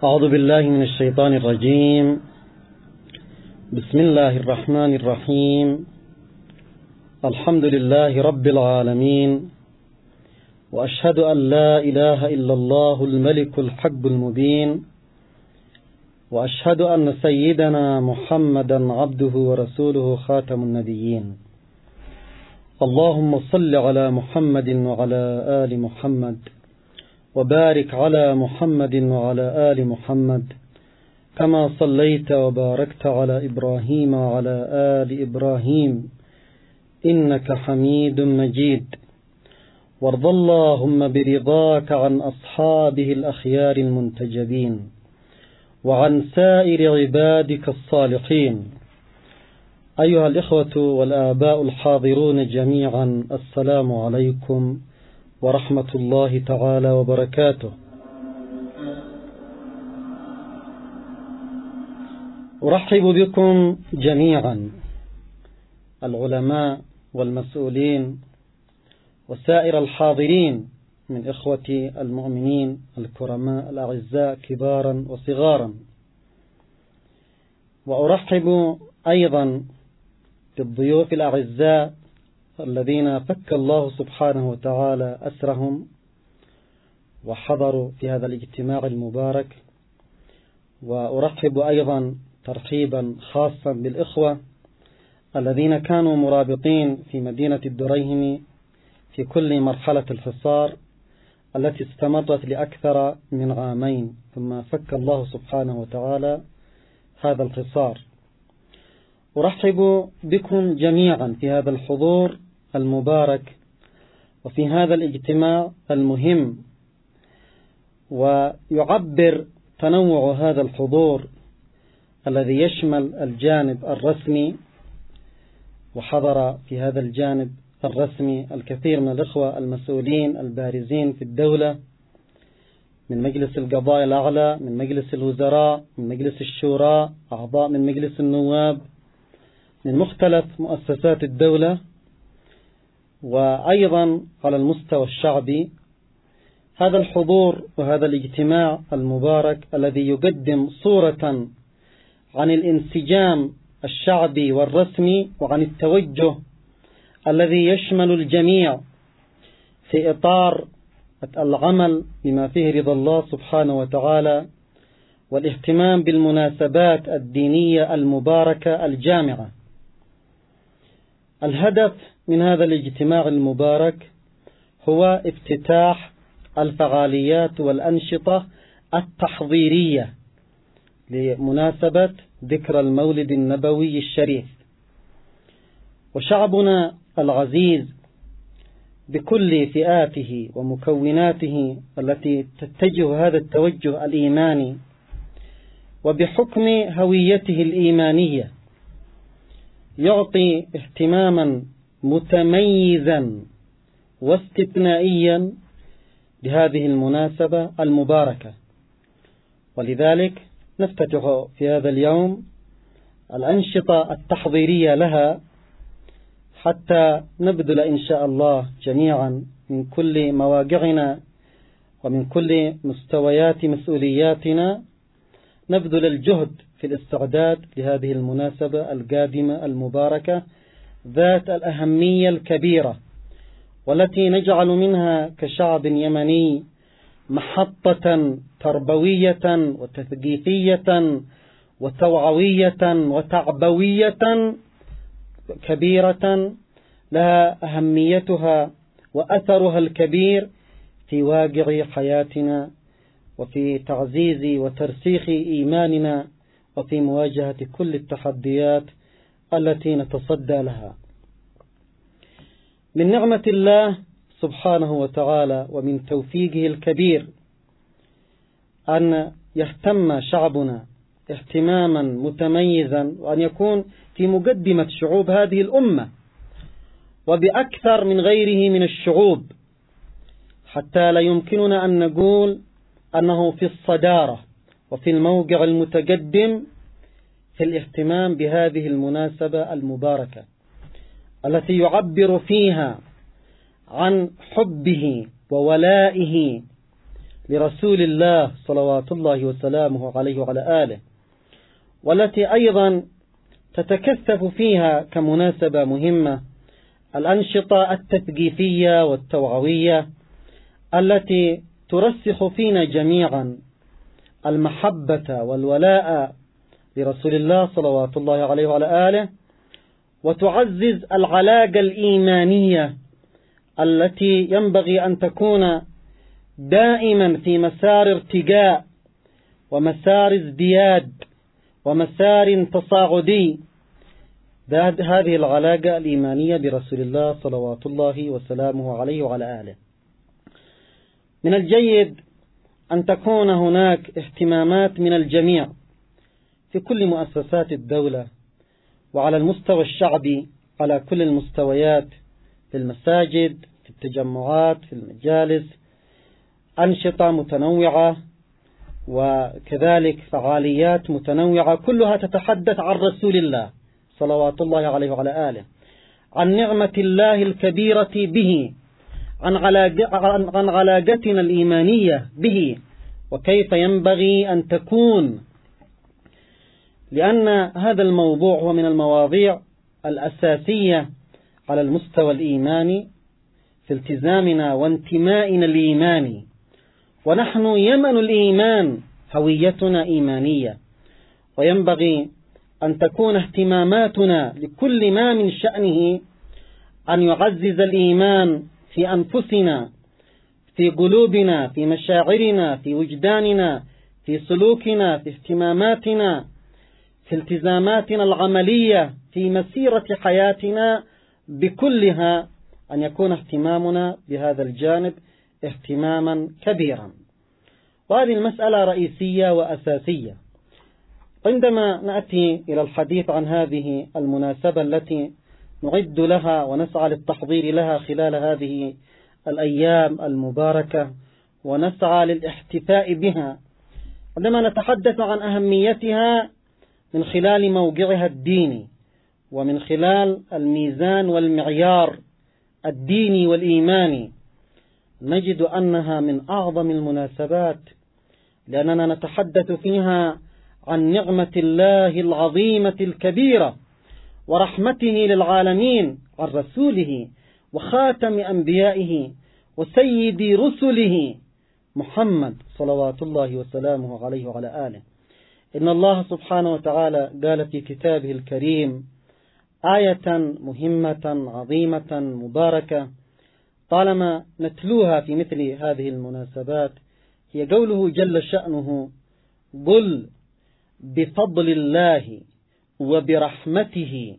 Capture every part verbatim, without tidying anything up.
أعوذ بالله من الشيطان الرجيم. بسم الله الرحمن الرحيم. الحمد لله رب العالمين، وأشهد أن لا إله إلا الله الملك الحق المبين، وأشهد أن سيدنا محمدا عبده ورسوله خاتم النبيين. اللهم صل على محمد وعلى آل محمد، وبارك على محمد وعلى آل محمد كما صليت وباركت على إبراهيم وعلى آل إبراهيم إنك حميد مجيد. وارض اللهم برضاك عن أصحابه الأخيار المنتجبين، وعن سائر عبادك الصالحين. أيها الإخوة والآباء الحاضرون جميعا، السلام عليكم ورحمة الله تعالى وبركاته. أرحب بكم جميعا، العلماء والمسؤولين وسائر الحاضرين من إخوتي المؤمنين الكرماء الأعزاء كبارا وصغارا. وأرحب أيضا بالضيوف الأعزاء الذين فك الله سبحانه وتعالى أسرهم وحضروا في هذا الاجتماع المبارك. وأرحب أيضا ترحيبا خاصا بالإخوة الذين كانوا مرابطين في مدينة الدريهم في كل مرحلة الحصار التي استمرت لأكثر من عامين، ثم فك الله سبحانه وتعالى هذا الحصار. أرحب بكم جميعا في هذا الحضور المبارك وفي هذا الاجتماع المهم. ويعبر تنوع هذا الحضور الذي يشمل الجانب الرسمي، وحضر في هذا الجانب الرسمي الكثير من الإخوة المسؤولين البارزين في الدولة، من مجلس القضاء الأعلى، من مجلس الوزراء، من مجلس الشورى، أعضاء من مجلس النواب، من مختلف مؤسسات الدولة، وأيضا على المستوى الشعبي. هذا الحضور وهذا الاجتماع المبارك الذي يقدم صورة عن الانسجام الشعبي والرسمي وعن التوجه الذي يشمل الجميع في إطار العمل بما فيه رضا الله سبحانه وتعالى والاهتمام بالمناسبات الدينية المباركة الجامعة. الهدف من هذا الاجتماع المبارك هو افتتاح الفعاليات والأنشطة التحضيرية لمناسبة ذكرى المولد النبوي الشريف. وشعبنا العزيز بكل فئاته ومكوناته التي تتجه هذا التوجه الإيماني، وبحكم هويته الإيمانية يعطي اهتماما متميزا واستثنائيا لهذه المناسبة المباركة. ولذلك نفتتح في هذا اليوم الأنشطة التحضيرية لها، حتى نبذل إن شاء الله جميعا من كل مواقعنا ومن كل مستويات مسؤولياتنا نبذل الجهد في الاستعداد لهذه المناسبة القادمة المباركة ذات الأهمية الكبيرة، والتي نجعل منها كشعب يمني محطة تربوية وتثقيفية وتوعوية وتعبوية كبيرة لها أهميتها وأثرها الكبير في واقع حياتنا وفي تعزيز وترسيخ إيماننا وفي مواجهة كل التحديات التي نتصدى لها. من نعمة الله سبحانه وتعالى ومن توفيقه الكبير أن يهتم شعبنا اهتماما متميزا، وأن يكون في مقدمة شعوب هذه الأمة وبأكثر من غيره من الشعوب، حتى لا يمكننا أن نقول أنه في الصدارة وفي الموقع المتقدم في الاهتمام بهذه المناسبة المباركة التي يعبر فيها عن حبه وولائه لرسول الله صلوات الله وسلامه عليه وعلى آله، والتي أيضا تتكثف فيها كمناسبة مهمة الأنشطة التثقيفية والتوعوية التي ترسخ فينا جميعا المحبة والولاء لرسول الله صلوات الله عليه وعلى آله، وتعزز العلاقة الإيمانية التي ينبغي أن تكون دائما في مسار ارتقاء ومسار ازدياد ومسار تصاعدي، هذه العلاقة الإيمانية برسول الله صلوات الله وسلامه عليه وعلى آله. من الجيد أن تكون هناك اهتمامات من الجميع في كل مؤسسات الدولة وعلى المستوى الشعبي على كل المستويات، في المساجد، في التجمعات، في المجالس، أنشطة متنوعة وكذلك فعاليات متنوعة كلها تتحدث عن رسول الله صلوات الله عليه وعلى آله، عن نعمة الله الكبيرة به، عن علاقتنا الإيمانية به وكيف ينبغي أن تكون، لأن هذا الموضوع هو من المواضيع الأساسية على المستوى الإيماني في التزامنا وانتمائنا الإيماني، ونحن يمن الإيمان، هويتنا إيمانية، وينبغي أن تكون اهتماماتنا لكل ما من شأنه أن يعزز الإيمان في أنفسنا، في قلوبنا، في مشاعرنا، في وجداننا، في سلوكنا، في اهتماماتنا، في التزاماتنا العملية، في مسيرة حياتنا بكلها، أن يكون اهتمامنا بهذا الجانب اهتماما كبيرا. وهذه المسألة رئيسية وأساسية. عندما نأتي إلى الحديث عن هذه المناسبة التي نعد لها ونسعى للتحضير لها خلال هذه الأيام المباركة ونسعى للاحتفاء بها، عندما نتحدث عن أهميتها من خلال موقعها الديني ومن خلال الميزان والمعيار الديني والإيماني، نجد أنها من أعظم المناسبات، لأننا نتحدث فيها عن نعمة الله العظيمة الكبيرة ورحمته للعالمين، عن رسوله وخاتم أنبيائه وسيد رسله محمد صلوات الله وسلامه عليه وعلى آله. إن الله سبحانه وتعالى قال في كتابه الكريم آية مهمة عظيمة مباركة طالما نتلوها في مثل هذه المناسبات، هي قوله جل شأنه: قل بفضل الله وبرحمته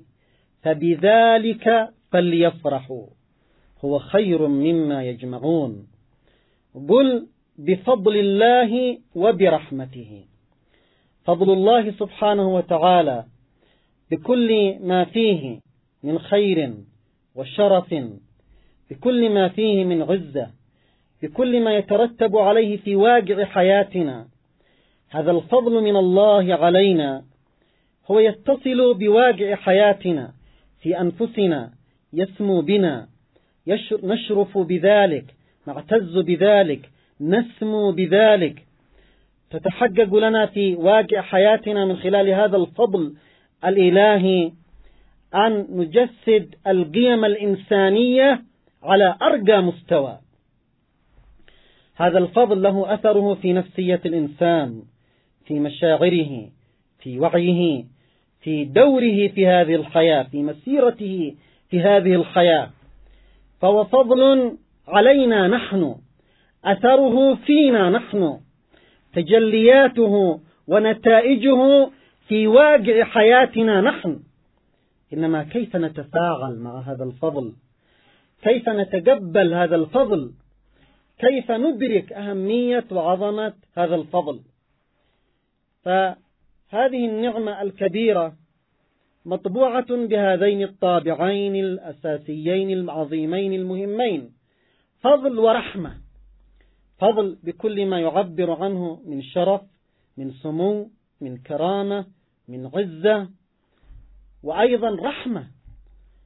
فبذلك فليفرحوا هو خير مما يجمعون. قل بفضل الله وبرحمته، فضل الله سبحانه وتعالى بكل ما فيه من خير وشرف، بكل ما فيه من عزة، بكل ما يترتب عليه في واقع حياتنا. هذا الفضل من الله علينا هو يتصل بواقع حياتنا في أنفسنا، يسمو بنا، نشرف بذلك، نعتز بذلك، نسمو بذلك، تتحقق لنا في واقع حياتنا من خلال هذا الفضل الإلهي أن نجسد القيم الإنسانية على أرقى مستوى. هذا الفضل له أثره في نفسية الإنسان، في مشاعره، في وعيه، في دوره في هذه الحياة، في مسيرته في هذه الحياة. فهو فضل علينا نحن، أثره فينا نحن، تجلياته ونتائجه في واقع حياتنا نحن. إنما كيف نتفاعل مع هذا الفضل؟ كيف نتقبل هذا الفضل؟ كيف ندرك أهمية وعظمة هذا الفضل؟ فهذه النعمة الكبيرة مطبوعة بهذين الطابعين الأساسيين العظيمين المهمين، فضل ورحمة. فضل بكل ما يعبر عنه من شرف، من سمو، من كرامة، من عزة، وأيضا رحمة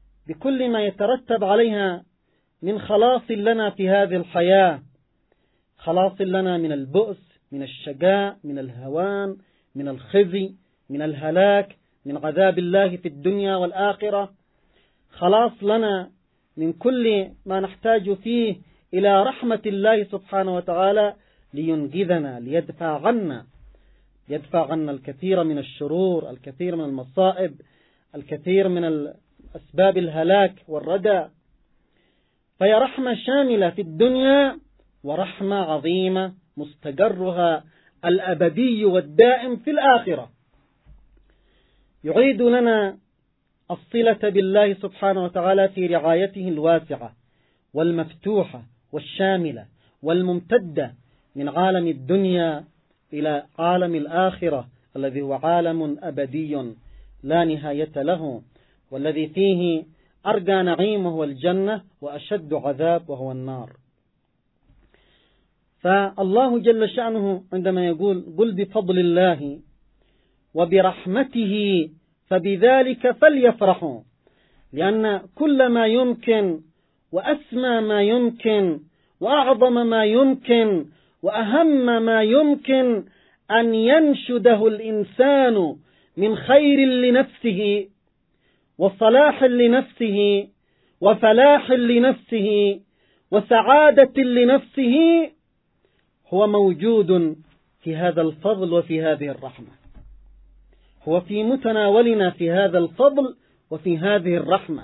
بكل ما يترتب عليها من خلاص لنا في هذه الحياة، خلاص لنا من البؤس، من الشقاء، من الهوان، من الخزي، من الهلاك، من عذاب الله في الدنيا والآخرة. خلاص لنا من كل ما نحتاج فيه إلى رحمة الله سبحانه وتعالى لينقذنا، ليدفع عنا يدفع عنا الكثير من الشرور، الكثير من المصائب، الكثير من أسباب الهلاك والردى. فهي رحمة شاملة في الدنيا، ورحمة عظيمة مستقرها الأبدي والدائم في الآخرة. يعيد لنا الصلة بالله سبحانه وتعالى في رعايته الواسعة والمفتوحة والشاملة والممتدة من عالم الدنيا إلى عالم الآخرة، الذي هو عالم أبدي لا نهاية له، والذي فيه أرجى نعيم وهو الجنة، وأشد عذاب وهو النار. فالله جل شأنه عندما يقول قل بفضل الله وبرحمته فبذلك فليفرحوا، لأن كل ما يمكن وأسمى ما يمكن وأعظم ما يمكن وأهم ما يمكن أن ينشده الإنسان من خير لنفسه وصلاح لنفسه وفلاح لنفسه وسعادة لنفسه هو موجود في هذا الفضل وفي هذه الرحمة، هو في متناولنا في هذا الفضل وفي هذه الرحمة.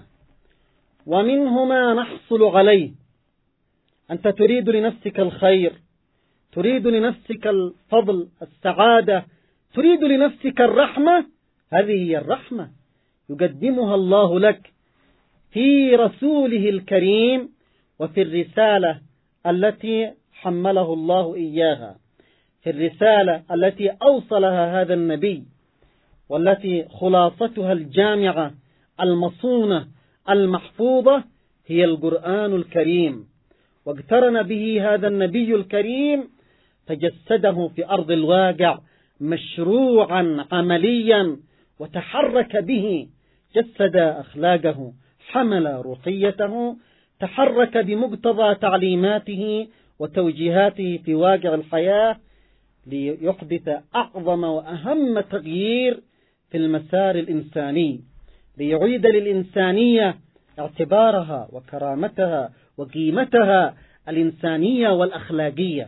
ومنه ما نحصل عليه. أنت تريد لنفسك الخير، تريد لنفسك الفضل، السعادة، تريد لنفسك الرحمة، هذه هي الرحمة يقدمها الله لك في رسوله الكريم وفي الرسالة التي حمله الله إياها، في الرسالة التي أوصلها هذا النبي، والتي خلاصتها الجامعة المصونة المحفوظة هي القرآن الكريم. واقترن به هذا النبي الكريم، تجسده في أرض الواقع مشروعا عمليا، وتحرك به، جسد أخلاقه، حمل روحيته، تحرك بمقتضى تعليماته وتوجيهاته في واقع الحياة ليحدث أعظم وأهم تغيير في المسار الإنساني، ليعيد للإنسانية اعتبارها وكرامتها وقيمتها الإنسانية والأخلاقية،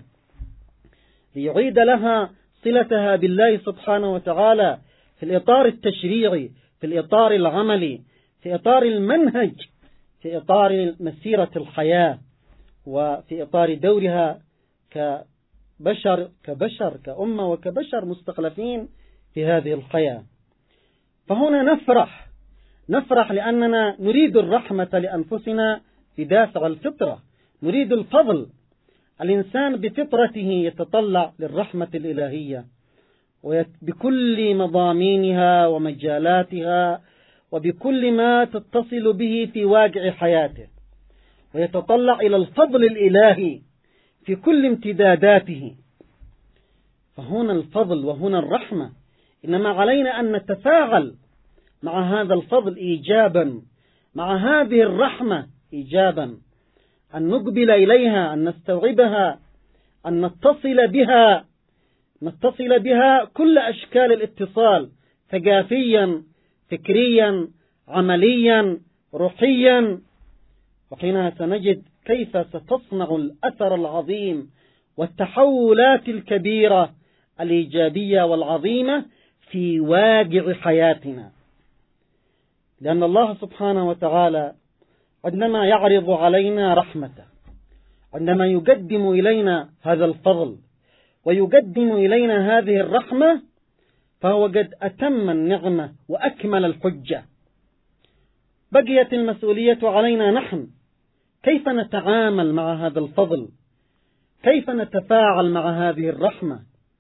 ليعيد لها صلتها بالله سبحانه وتعالى في الإطار التشريعي، في الإطار العملي، في إطار المنهج، في إطار مسيرة الحياة، وفي إطار دورها كبشر كبشر كأمة وكبشر مستخلفين في هذه الحياة. فهنا نفرح نفرح لأننا نريد الرحمة لأنفسنا بدافع الفطرة، نريد الفضل. الإنسان بفطرته يتطلع للرحمة الإلهية وبكل مضامينها ومجالاتها وبكل ما تتصل به في واقع حياته، ويتطلع إلى الفضل الإلهي في كل امتداداته. فهنا الفضل وهنا الرحمة، إنما علينا أن نتفاعل مع هذا الفضل إيجابا، مع هذه الرحمة إيجابا، أن نقبل إليها، أن نستوعبها، أن نتصل بها نتصل بها كل أشكال الاتصال، ثقافيا، فكريا، عمليا، روحيا. وحينها سنجد كيف ستصنع الأثر العظيم والتحولات الكبيرة الإيجابية والعظيمة في واقع حياتنا. لأن الله سبحانه وتعالى عندما يعرض علينا رحمته، عندما يقدم إلينا هذا الفضل ويقدم إلينا هذه الرحمة، فهو قد أتم النعمة وأكمل الحجة. بقيت المسؤولية علينا نحن، كيف نتعامل مع هذا الفضل، كيف نتفاعل مع هذه الرحمة.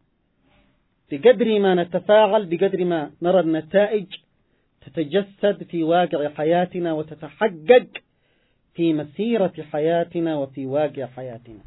بقدر ما نتفاعل بقدر ما نرى النتائج تتجسد في واقع حياتنا وتتحقق في مسيرة حياتنا وفي واقع حياتنا.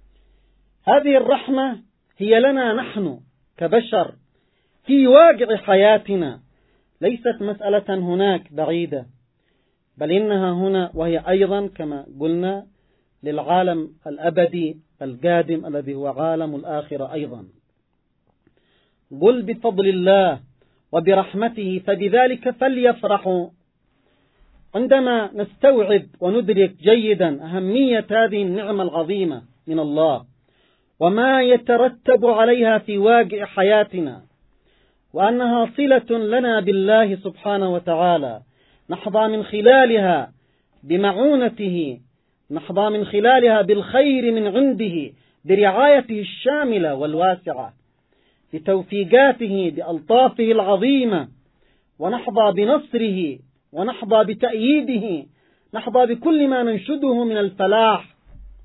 هذه الرحمة هي لنا نحن كبشر في واقع حياتنا، ليست مسألة هناك بعيدة، بل إنها هنا، وهي أيضا كما قلنا للعالم الأبدي القادم الذي هو عالم الآخرة أيضا. قل بفضل الله وبرحمته فبذلك فليفرحوا. عندما نستوعب وندرك جيدا أهمية هذه النعمة العظيمة من الله وما يترتب عليها في واقع حياتنا، وأنها صلة لنا بالله سبحانه وتعالى، نحظى من خلالها بمعونته، نحظى من خلالها بالخير من عنده، برعايته الشاملة والواسعة، بتوفيقاته، بألطافه العظيمة، ونحظى بنصره، ونحظى بتأييده، نحظى بكل ما ننشده من الفلاح.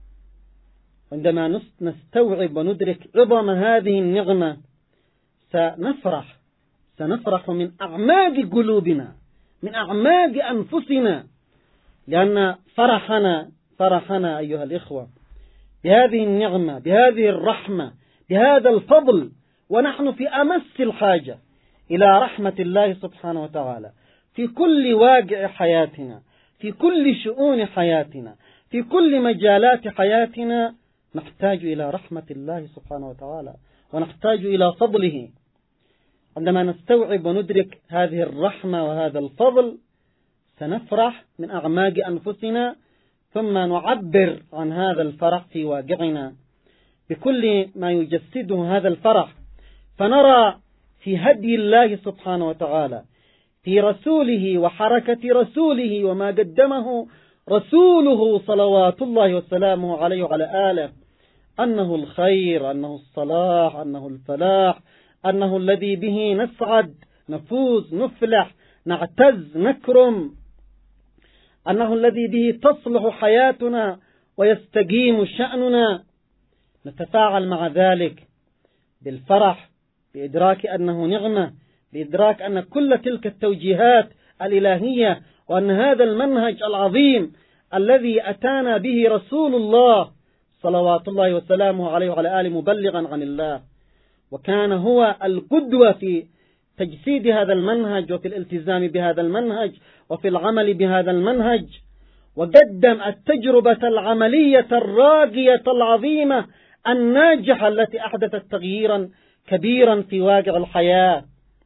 عندما نستوعب وندرك عظم هذه النعمة سنفرح، سنفرح من أعماق قلوبنا، من أعماق أنفسنا، لأن فرحنا فرحنا أيها الإخوة بهذه النعمة، بهذه الرحمة، بهذا الفضل، ونحن في أمس الحاجة إلى رحمة الله سبحانه وتعالى في كل واقع حياتنا، في كل شؤون حياتنا، في كل مجالات حياتنا. نحتاج إلى رحمة الله سبحانه وتعالى، ونحتاج إلى فضله. عندما نستوعب وندرك هذه الرحمة وهذا الفضل سنفرح من أعماق أنفسنا، ثم نعبر عن هذا الفرح في واقعنا بكل ما يجسده هذا الفرح، فنرى في هدي الله سبحانه وتعالى، في رسوله وحركة رسوله وما قدمه رسوله صلوات الله وسلامه عليه وعلى آله، أنه الخير، أنه الصلاح، أنه الفلاح، أنه الذي به نسعد، نفوز، نفلح، نعتز، نكرم، أنه الذي به تصلح حياتنا ويستقيم شأننا. نتفاعل مع ذلك بالفرح، بإدراك أنه نعمة، بإدراك أن كل تلك التوجيهات الإلهية، وأن هذا المنهج العظيم الذي أتانا به رسول الله صلوات الله وسلامه عليه وعلى آله مبلغا عن الله، وكان هو القدوة في تجسيد هذا المنهج وفي الالتزام بهذا المنهج وفي العمل بهذا المنهج، وقدم التجربة العملية الراقية العظيمة الناجحة التي أحدثت تغييرا كبيرا في واقع الحياة.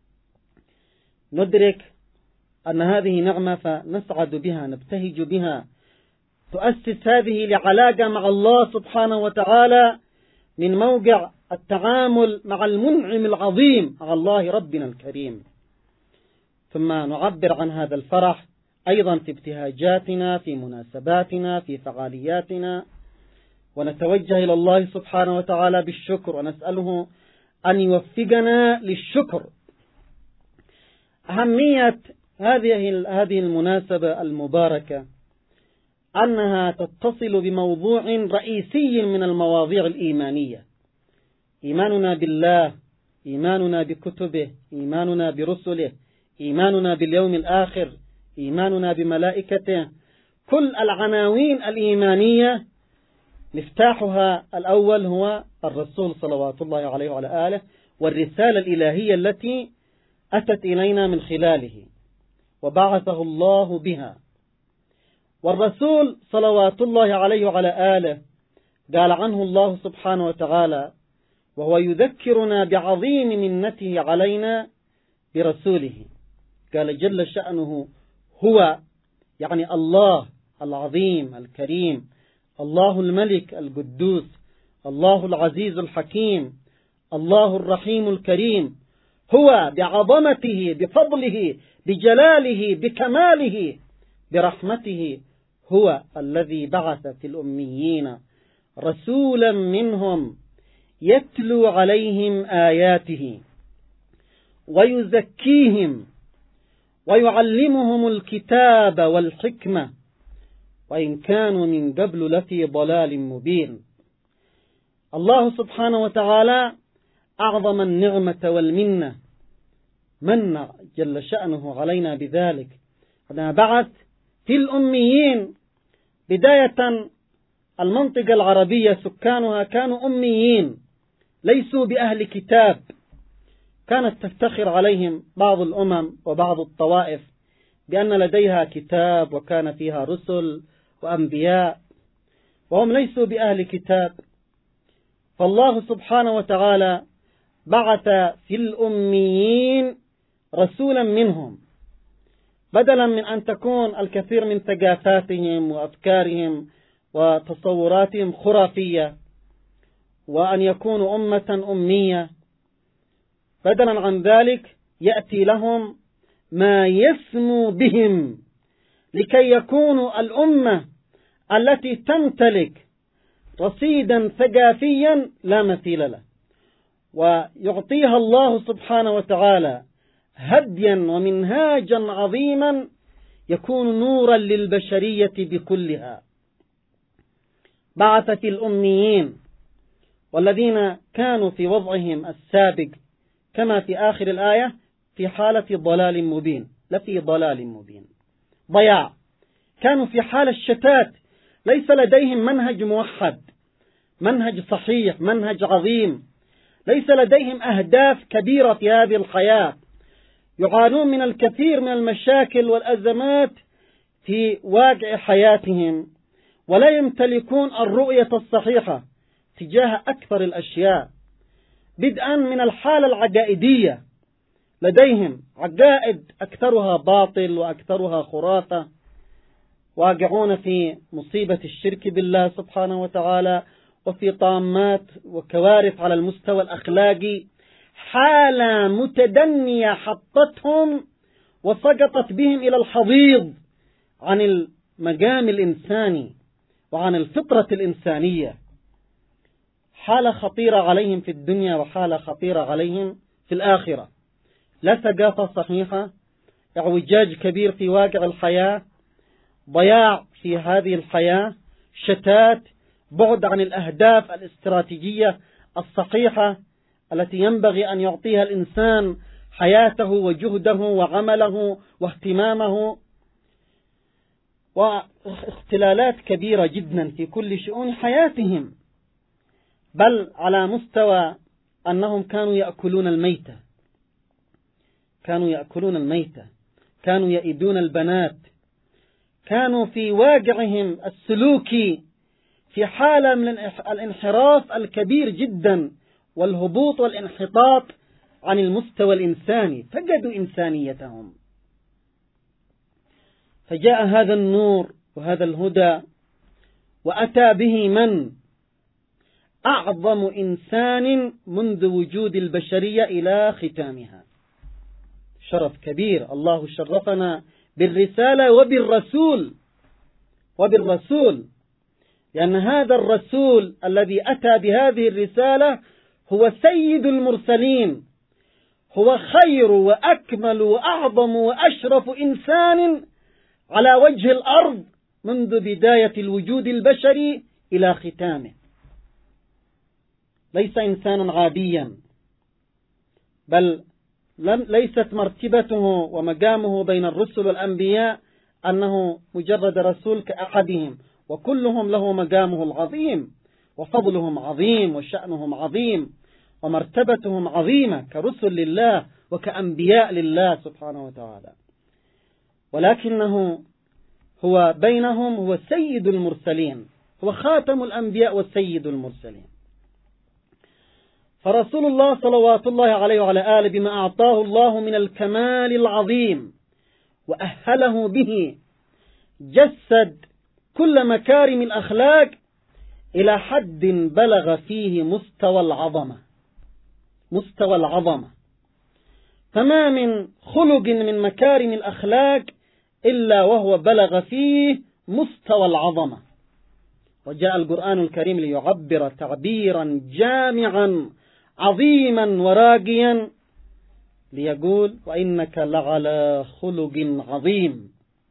ندرك أن هذه نعمة فنسعد بها، نبتهج بها، تؤسس هذه لعلاقة مع الله سبحانه وتعالى من موقع التعامل مع المنعم العظيم، مع الله ربنا الكريم. ثم نعبر عن هذا الفرح أيضا في ابتهاجاتنا، في مناسباتنا، في فعالياتنا، ونتوجه إلى الله سبحانه وتعالى بالشكر ونسأله أن يوفقنا للشكر. أهمية هذه هذه المناسبة المباركة أنها تتصل بموضوع رئيسي من المواضيع الإيمانية، إيماننا بالله، إيماننا بكتبه، إيماننا برسله، إيماننا باليوم الآخر، إيماننا بملائكته. كل العناوين الإيمانية مفتاحها الأول هو الرسول صلوات الله عليه وعلى آله، والرسالة الإلهية التي أتت إلينا من خلاله وبعثه الله بها. والرسول صلوات الله عليه وعلى آله قال عنه الله سبحانه وتعالى وهو يذكرنا بعظيم منته علينا برسوله، قال جل شأنه هو، يعني الله العظيم الكريم، الله الملك القدوس، الله العزيز الحكيم، الله الرحيم الكريم، هو بعظمته، بفضله، بجلاله، بكماله، برحمته، هو الذي بعث في الأميين رسولا منهم يتلو عليهم آياته ويزكيهم ويعلمهم الكتاب والحكمة وإن كانوا من قبل لفي ضلال مبين. الله سبحانه وتعالى أعظم النعمة والمنة، من جل شأنه علينا بذلك، عندما بعث في الأميين. بداية المنطقة العربية سكانها كانوا أميين، ليسوا بأهل كتاب، كانت تفتخر عليهم بعض الأمم وبعض الطوائف بأن لديها كتاب وكان فيها رسل وأنبياء، وهم ليسوا بأهل كتاب، فالله سبحانه وتعالى بعث في الأميين رسولا منهم، بدلا من أن تكون الكثير من ثقافاتهم وأفكارهم وتصوراتهم خرافية وأن يكونوا أمة أمية. بدلا عن ذلك يأتي لهم ما يسمو بهم لكي يكونوا الأمة التي تمتلك رصيدا ثقافيا لا مثيل له، ويعطيها الله سبحانه وتعالى هديا ومنهاجا عظيما يكون نورا للبشرية بكلها. بعث في الأميين والذين كانوا في وضعهم السابق كما في آخر الآية في حالة ضلال مبين، لفي ضلال مبين، ضياع، كانوا في حالة الشتات، ليس لديهم منهج موحد، منهج صحيح، منهج عظيم، ليس لديهم أهداف كبيرة في هذه الحياة، يعانون من الكثير من المشاكل والأزمات في واقع حياتهم، ولا يمتلكون الرؤية الصحيحة تجاه أكثر الأشياء، بدءا من الحالة العقائدية، لديهم عقائد أكثرها باطل وأكثرها خرافة، واقعون في مصيبة الشرك بالله سبحانه وتعالى وفي طامات وكوارث على المستوى الأخلاقي، حالة متدنية حطتهم وسقطت بهم إلى الحضيض عن المقام الإنساني وعن الفطرة الإنسانية، حالة خطيرة عليهم في الدنيا وحالة خطيرة عليهم في الآخرة. لا ثقافة صحيحة، اعوجاج كبير في واقع الحياة، ضياع في هذه الحياة، شتات، بعد عن الأهداف الاستراتيجية الصحيحة التي ينبغي أن يعطيها الإنسان حياته وجهده وعمله واهتمامه، واختلالات كبيرة جدا في كل شؤون حياتهم، بل على مستوى أنهم كانوا يأكلون الميتة، كانوا يأكلون الميتة، كانوا يئدون البنات، كانوا في واقعهم السلوكي في حالة من الانحراف الكبير جدا والهبوط والانحطاط عن المستوى الإنساني، فقدوا إنسانيتهم. فجاء هذا النور وهذا الهدى وأتى به من أعظم إنسان منذ وجود البشرية إلى ختامها، شرف كبير، الله شرفنا بالرسالة وبالرسول وبالرسول لأن هذا الرسول الذي أتى بهذه الرسالة هو سيد المرسلين، هو خير وأكمل وأعظم وأشرف إنسان على وجه الأرض منذ بداية الوجود البشري إلى ختامه. ليس إنسان عاديا، بل ليست مرتبته ومقامه بين الرسل والأنبياء أنه مجرد رسول كأحدهم، وكلهم له مقامه العظيم وفضلهم عظيم وشأنهم عظيم ومرتبتهم عظيمة كرسل لله وكأنبياء لله سبحانه وتعالى، ولكنه هو بينهم هو سيد المرسلين، هو خاتم الأنبياء وسيد المرسلين. فرسول الله صلوات الله عليه وعلى آله بما أعطاه الله من الكمال العظيم وأهله به جسد كل مكارم الأخلاق إلى حد بلغ فيه مستوى العظمة، مستوى العظمة، فما من خلق من مكارم الأخلاق إلا وهو بلغ فيه مستوى العظمة. وجاء القرآن الكريم ليعبر تعبيرا جامعا عظيما وراقيا ليقول وإنك لعلى خلق عظيم.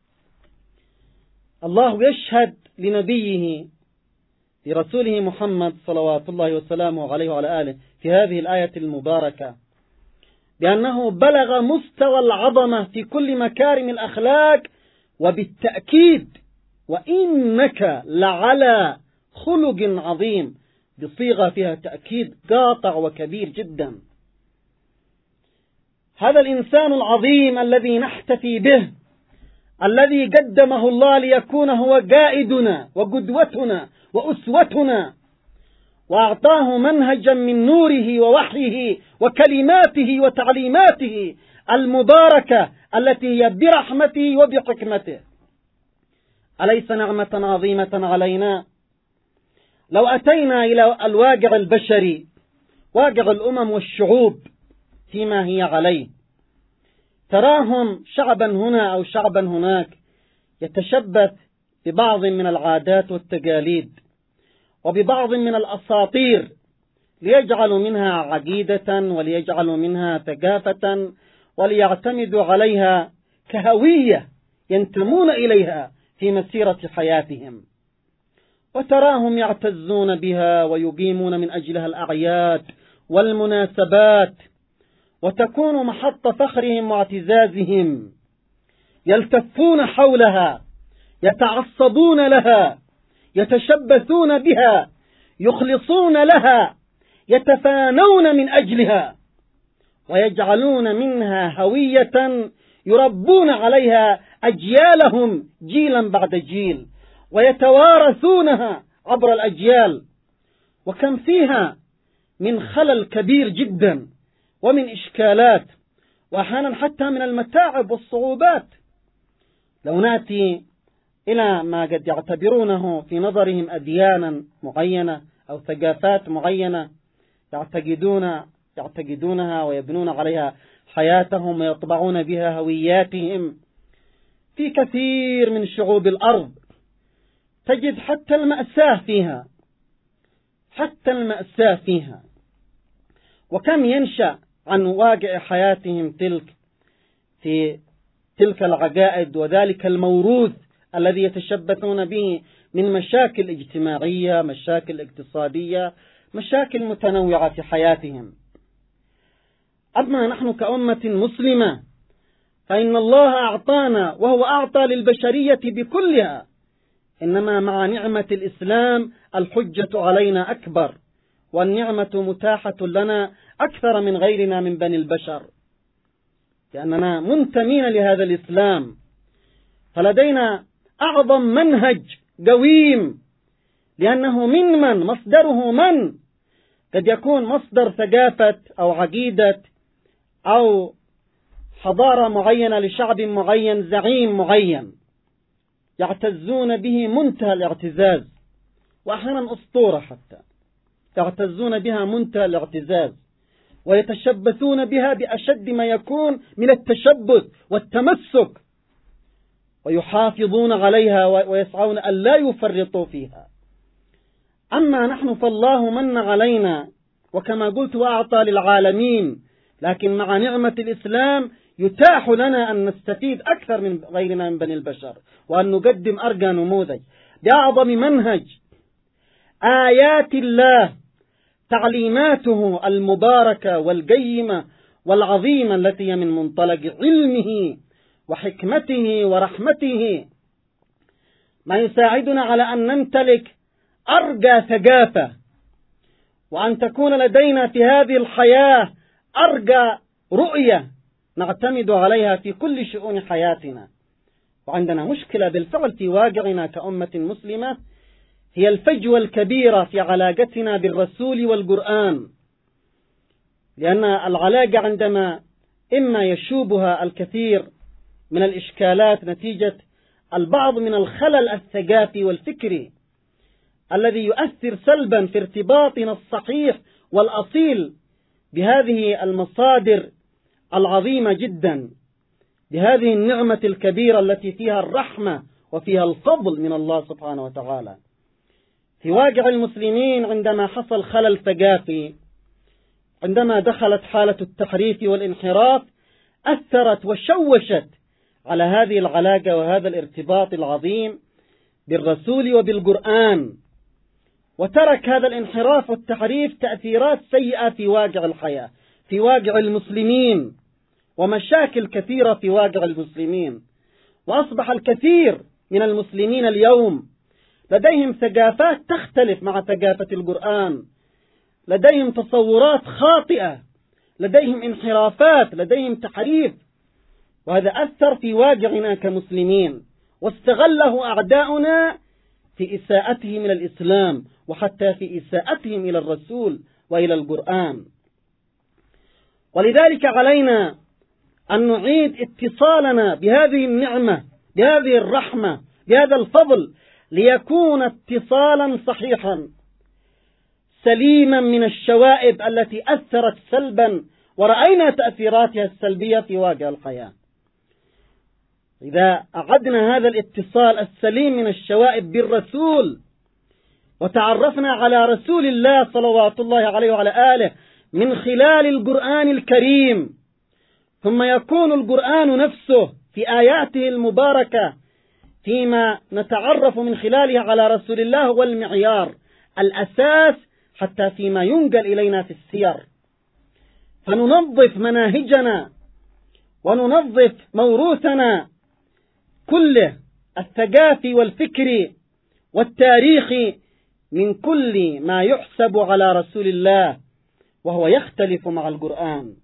الله يشهد لنبيه لرسوله محمد صلوات الله وسلامه عليه وعلى آله في هذه الآية المباركة بأنه بلغ مستوى العظمة في كل مكارم الأخلاق، وبالتأكيد وإنك لعلى خلق عظيم بصيغة فيها تأكيد قاطع وكبير جدا. هذا الإنسان العظيم الذي نحتفي به، الذي قدمه الله ليكون هو قائدنا وقدوتنا وأسوتنا وأعطاه منهجا من نوره ووحيه وكلماته وتعليماته المباركة التي هي برحمته وبحكمته. أليس نعمة عظيمة علينا؟ لو أتينا إلى الواقع البشري، واقع الأمم والشعوب فيما هي عليه، تراهم شعبا هنا أو شعبا هناك يتشبث ببعض من العادات والتقاليد وببعض من الأساطير ليجعلوا منها عقيدة وليجعلوا منها ثقافة وليعتمدوا عليها كهوية ينتمون إليها في مسيرة حياتهم، وتراهم يعتزون بها ويقيمون من أجلها الأعياد والمناسبات، وتكون محط فخرهم واعتزازهم، يلتفون حولها، يتعصبون لها، يتشبثون بها، يخلصون لها، يتفانون من أجلها، ويجعلون منها هوية يربون عليها أجيالهم جيلا بعد جيل، ويتوارثونها عبر الأجيال. وكم فيها من خلل كبير جدا ومن إشكالات وأحيانا حتى من المتاعب والصعوبات. لو نأتي إلى ما قد يعتبرونه في نظرهم أديانا معينة أو ثقافات معينة يعتقدون يعتقدونها ويبنون عليها حياتهم ويطبعون بها هوياتهم، في كثير من شعوب الأرض تجد حتى المأساة فيها، حتى المأساة فيها. وكم ينشأ عن واقع حياتهم تلك في تلك العقائد وذلك الموروث الذي يتشبثون به من مشاكل اجتماعية، مشاكل اقتصادية، مشاكل متنوعة في حياتهم. أما نحن كأمة مسلمة فإن الله أعطانا، وهو أعطى للبشرية بكلها، إنما مع نعمة الإسلام الحجة علينا أكبر، والنعمة متاحة لنا أكثر من غيرنا من بني البشر، لأننا منتمين لهذا الإسلام، فلدينا أعظم منهج قويم، لأنه من من مصدره من قد يكون مصدر ثقافة أو عقيدة أو حضارة معينة لشعب معين، زعيم معين يعتزون به منتهى الاعتزاز، وأحيانا أسطورة حتى يعتزون بها منتهى الاعتزاز، ويتشبثون بها بأشد ما يكون من التشبث والتمسك، ويحافظون عليها ويسعون أن لا يفرطوا فيها. أما نحن فالله من علينا، وكما قلت وأعطى للعالمين، لكن مع نعمة الإسلام يتاح لنا أن نستفيد أكثر من غيرنا من بني البشر، وأن نقدم أرقى نموذج بأعظم منهج آيات الله، تعليماته المباركة والقيمة والعظيمة التي هي من منطلق علمه وحكمته ورحمته، ما يساعدنا على أن نمتلك أرقى ثقافة، وأن تكون لدينا في هذه الحياة أرقى رؤية نعتمد عليها في كل شؤون حياتنا. وعندنا مشكلة بالفعل في واقعنا كأمة مسلمة، هي الفجوة الكبيرة في علاقتنا بالرسول والقرآن، لأن العلاقة عندما إما يشوبها الكثير من الإشكالات نتيجة البعض من الخلل الثقافي والفكري الذي يؤثر سلبا في ارتباطنا الصحيح والأصيل بهذه المصادر العظيمة جدا، بهذه النعمة الكبيرة التي فيها الرحمة وفيها الفضل من الله سبحانه وتعالى. في واقع المسلمين عندما حصل خلل ثقافي، عندما دخلت حالة التحريف والانحراف، أثرت وشوشت على هذه العلاقة وهذا الارتباط العظيم بالرسول وبالقرآن، وترك هذا الانحراف والتحريف تأثيرات سيئة في واقع الحياة، في واقع المسلمين، ومشاكل كثيرة في واقع المسلمين. وأصبح الكثير من المسلمين اليوم لديهم ثقافات تختلف مع ثقافة القرآن، لديهم تصورات خاطئة، لديهم انحرافات، لديهم تحريف، وهذا أثر في واقعنا كمسلمين، واستغله أعداؤنا في إساءته من الإسلام وحتى في إساءتهم إلى الرسول وإلى القرآن. ولذلك علينا أن نعيد اتصالنا بهذه النعمة، بهذه الرحمة، بهذا الفضل، ليكون اتصالا صحيحا سليما من الشوائب التي أثرت سلبا ورأينا تأثيراتها السلبية في واقع الحياة. إذا أعدنا هذا الاتصال السليم من الشوائب بالرسول وتعرفنا على رسول الله صلوات الله عليه وعلى آله من خلال القرآن الكريم، ثم يكون القرآن نفسه في آياته المباركة فيما نتعرف من خلاله على رسول الله هو المعيار الأساس حتى فيما ينقل إلينا في السير، فننظف مناهجنا وننظف موروثنا كله الثقافي والفكري والتاريخي من كل ما يحسب على رسول الله وهو يختلف مع القرآن.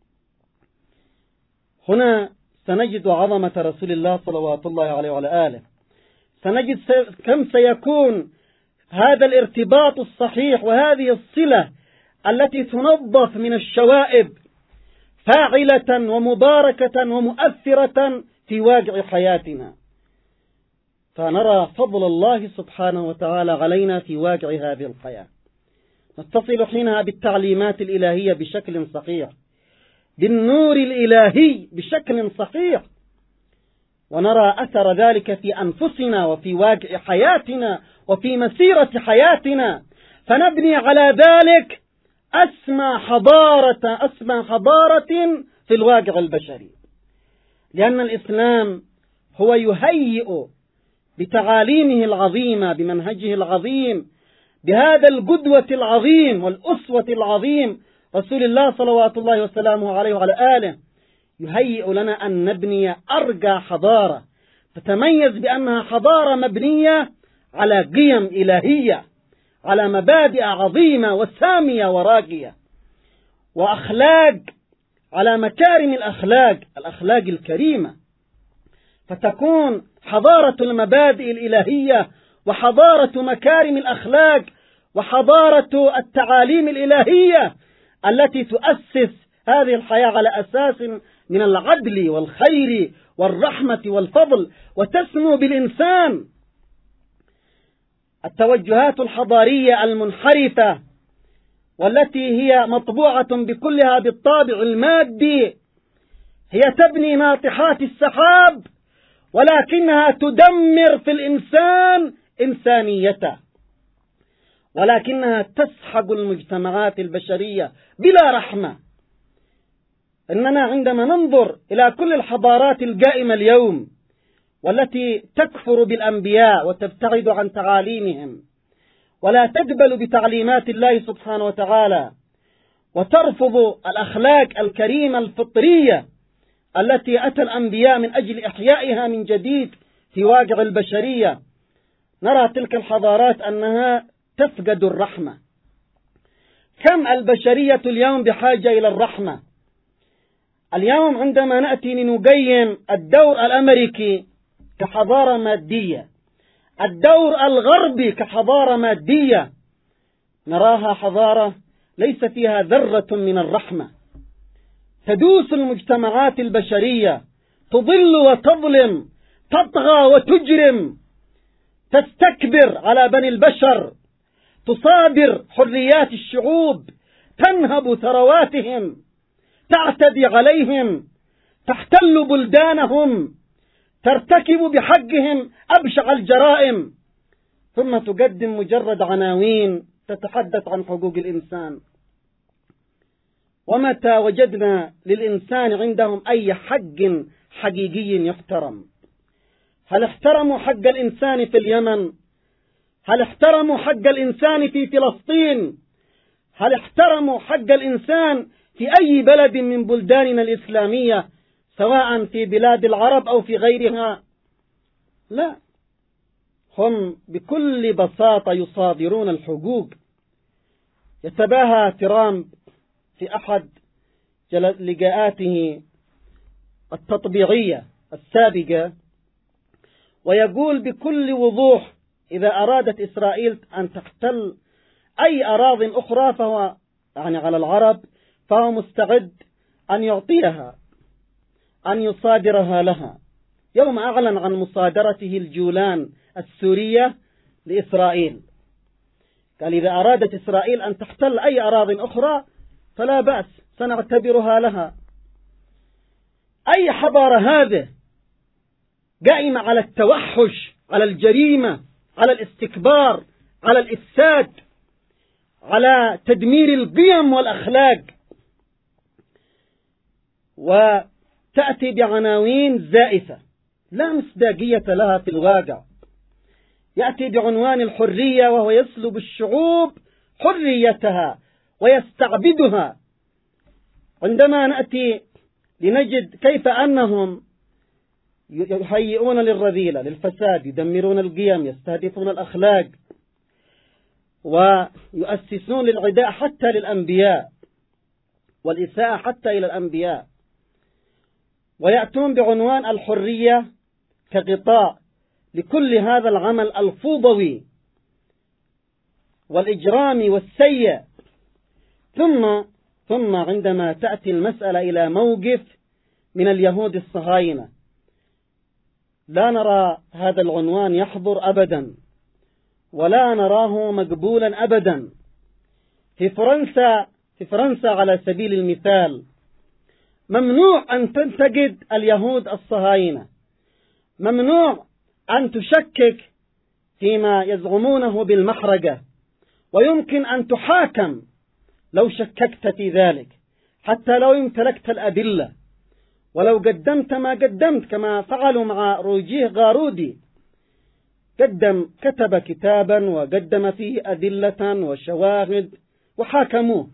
هنا سنجد عظمة رسول الله صلوات الله عليه وعلى آله، سنجد كم سيكون هذا الارتباط الصحيح وهذه الصلة التي تنظف من الشوائب فاعلة ومباركة ومؤثرة في واقع حياتنا، فنرى فضل الله سبحانه وتعالى علينا في واقع هذه الحياة. نتصل حينها بالتعليمات الإلهية بشكل صحيح، بالنور الإلهي بشكل صحيح، ونرى أثر ذلك في أنفسنا وفي واقع حياتنا وفي مسيرة حياتنا، فنبني على ذلك أسمى حضارة أسمى حضارة في الواقع البشري، لأن الإسلام هو يهيئ بتعاليمه العظيمة بمنهجه العظيم بهذا القدوة العظيم والأسوة العظيم رسول الله صلوات الله وسلامه عليه وعلى آله، يهيئ لنا أن نبني أرقى حضارة تتميز بأنها حضارة مبنية على قيم إلهية، على مبادئ عظيمة وسامية وراقية، وأخلاق على مكارم الأخلاق الأخلاق الكريمة، فتكون حضارة المبادئ الإلهية وحضارة مكارم الأخلاق وحضارة التعاليم الإلهية التي تؤسس هذه الحياة على أساس من العدل والخير والرحمة والفضل، وتسمو بالإنسان. التوجهات الحضارية المنحرفة والتي هي مطبوعة بكلها بالطابع المادي هي تبني ناطحات السحاب، ولكنها تدمر في الإنسان إنسانيته، ولكنها تسحق المجتمعات البشرية بلا رحمة. إننا عندما ننظر إلى كل الحضارات القائمة اليوم والتي تكفر بالأنبياء وتبتعد عن تعاليمهم ولا تقبل بتعليمات الله سبحانه وتعالى وترفض الأخلاق الكريمة الفطرية التي أتى الأنبياء من أجل إحيائها من جديد في واقع البشرية، نرى تلك الحضارات أنها تفقد الرحمة. كم البشرية اليوم بحاجة إلى الرحمة؟ اليوم عندما نأتي لنقيم الدور الأمريكي كحضارة مادية، الدور الغربي كحضارة مادية، نراها حضارة ليس فيها ذرة من الرحمة، تدوس المجتمعات البشرية، تضل وتظلم، تطغى وتجرم، تستكبر على بني البشر، تصادر حريات الشعوب، تنهب ثرواتهم، تعتدي عليهم، تحتل بلدانهم، ترتكب بحقهم أبشع الجرائم، ثم تقدم مجرد عناوين تتحدث عن حقوق الإنسان. ومتى وجدنا للإنسان عندهم أي حق حقيقي يحترم؟ هل احترموا حق الإنسان في اليمن؟ هل احترموا حق الإنسان في فلسطين؟ هل احترموا حق الإنسان في أي بلد من بلداننا الإسلامية سواء في بلاد العرب أو في غيرها؟ لا، هم بكل بساطة يصادرون الحقوق. يتباهى ترامب في أحد لقاءاته التطبيعية السابقة ويقول بكل وضوح إذا أرادت إسرائيل أن تحتل أي أراضٍ أخرى فهو يعني على العرب فهو مستعد أن يعطيها، أن يصادرها لها. يوم أعلن عن مصادرته الجولان السورية لإسرائيل، قال إذا أرادت إسرائيل أن تحتل أي أراضٍ أخرى فلا بأس، سنعتبرها لها. أي حضارة هذه قائمة على التوحش، على الجريمة، على الاستكبار، على الإفساد، على تدمير القيم والأخلاق، وتأتي بعناوين زائفة لا مصداقية لها في الواقع. يأتي بعنوان الحرية وهو يسلب الشعوب حريتها ويستعبدها. عندما نأتي لنجد كيف أنهم يهيئون للرذيلة، للفساد، يدمرون القيم، يستهدفون الأخلاق، ويؤسسون للعداء حتى للأنبياء والإساءة حتى إلى الأنبياء، ويأتون بعنوان الحرية كغطاء لكل هذا العمل الفوضوي والإجرامي والسيء. ثم ثم عندما تأتي المسألة إلى موقف من اليهود الصهاينة لا نرى هذا العنوان يحضر أبدا، ولا نراه مقبولا أبدا. في فرنسا في فرنسا على سبيل المثال ممنوع أن تنتقد اليهود الصهاينة، ممنوع أن تشكك فيما يزعمونه بالمحرقة، ويمكن أن تحاكم لو شككت في ذلك، حتى لو امتلكت الأدلة، ولو قدمت ما قدمت، كما فعلوا مع روجيه غارودي، قدم كتب كتابا وقدم فيه أدلة وشواهد وحاكموه.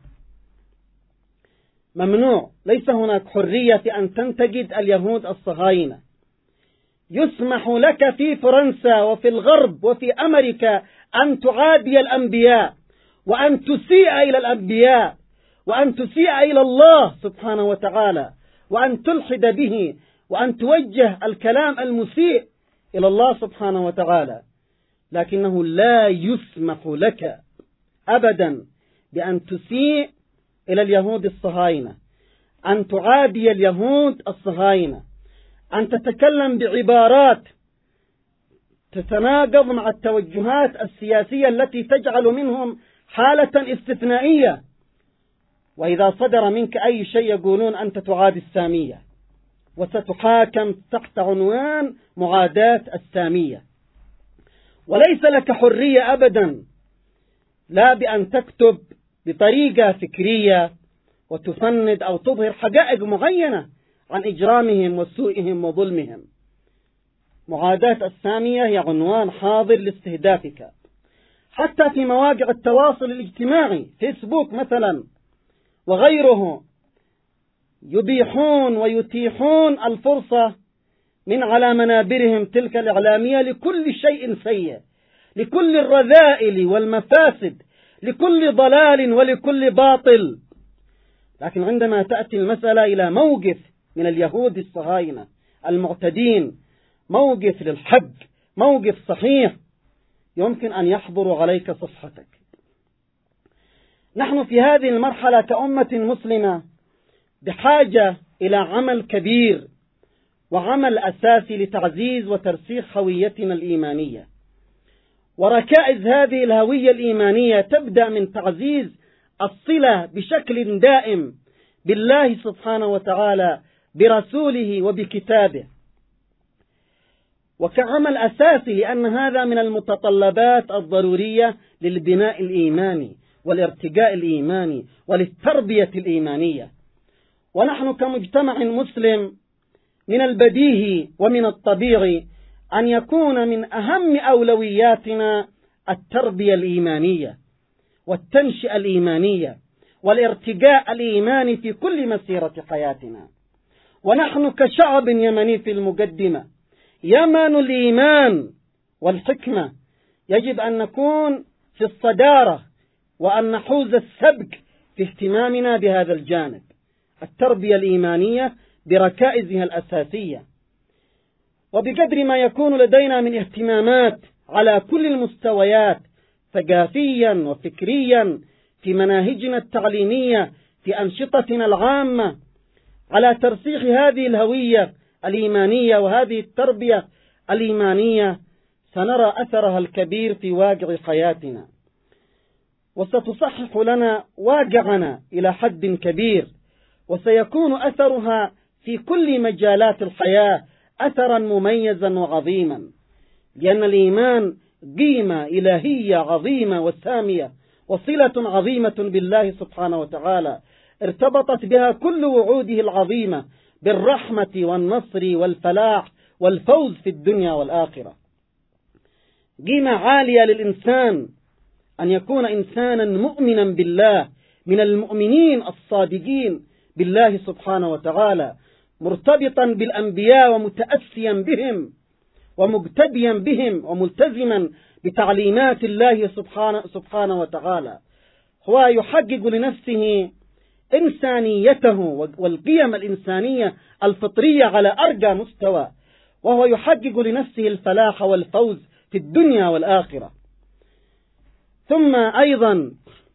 ممنوع، ليس هناك حرية في أن تنتقد اليهود الصهاينة. يسمح لك في فرنسا وفي الغرب وفي أمريكا أن تعادي الأنبياء، وأن تسيء إلى الأنبياء، وأن تسيء إلى الله سبحانه وتعالى، وأن تلحد به، وأن توجه الكلام المسيء إلى الله سبحانه وتعالى. لكنه لا يسمح لك أبدا بأن تسيء إلى اليهود الصهاينة، أن تعادي اليهود الصهاينة، أن تتكلم بعبارات تتناقض مع التوجهات السياسية التي تجعل منهم حالة استثنائية. وإذا صدر منك أي شيء يقولون أنت تعادي السامية، وستحاكم تحت عنوان معاداة السامية. وليس لك حرية أبدا، لا بأن تكتب بطريقة فكرية وتفند أو تظهر حقائق معينة عن إجرامهم وسوءهم وظلمهم. معاداة السامية هي عنوان حاضر لاستهدافك، حتى في مواقع التواصل الاجتماعي، فيسبوك مثلا وغيره، يبيحون ويتيحون الفرصة من على منابرهم تلك الإعلامية لكل شيء سيء، لكل الرذائل والمفاسد، لكل ضلال ولكل باطل. لكن عندما تأتي المسألة إلى موقف من اليهود الصهاينة المعتدين، موقف للحق، موقف صحيح، يمكن أن يحضر عليك صفحتك. نحن في هذه المرحلة كأمة مسلمة بحاجة إلى عمل كبير وعمل أساسي لتعزيز وترسيخ هويتنا الإيمانية. وركائز هذه الهوية الإيمانية تبدأ من تعزيز الصلة بشكل دائم بالله سبحانه وتعالى، برسوله وبكتابه، وكعمل أساسي، لأن هذا من المتطلبات الضرورية للبناء الإيماني والارتقاء الإيماني وللتربية الإيمانية. ونحن كمجتمع مسلم من البديهي ومن الطبيعي أن يكون من أهم أولوياتنا التربية الإيمانية والتنشئة الإيمانية والارتقاء الإيماني في كل مسيرة حياتنا. ونحن كشعب يمني في المقدمة، يمن الإيمان والحكمة، يجب أن نكون في الصدارة وأن نحوز السبق في اهتمامنا بهذا الجانب، التربية الإيمانية بركائزها الأساسية. وبقدر ما يكون لدينا من اهتمامات على كل المستويات، ثقافيا وفكريا، في مناهجنا التعليمية، في أنشطتنا العامة، على ترسيخ هذه الهوية الإيمانية وهذه التربية الإيمانية، سنرى أثرها الكبير في واقع حياتنا، وستصحح لنا واقعنا إلى حد كبير، وسيكون أثرها في كل مجالات الحياة أثرا مميزا وعظيما، لأن الإيمان قيمة إلهية عظيمة وسامية، وصلة عظيمة بالله سبحانه وتعالى، ارتبطت بها كل وعوده العظيمة بالرحمة والنصر والفلاح والفوز في الدنيا والآخرة. قيمة عالية للإنسان أن يكون إنسانا مؤمنا بالله، من المؤمنين الصادقين بالله سبحانه وتعالى، مرتبطا بالأنبياء ومتأسيا بهم ومقتديا بهم وملتزما بتعليمات الله سبحانه, سبحانه وتعالى. هو يحقق لنفسه إنسانيته والقيم الإنسانية الفطرية على أرقى مستوى، وهو يحقق لنفسه الفلاح والفوز في الدنيا والآخرة. ثم أيضا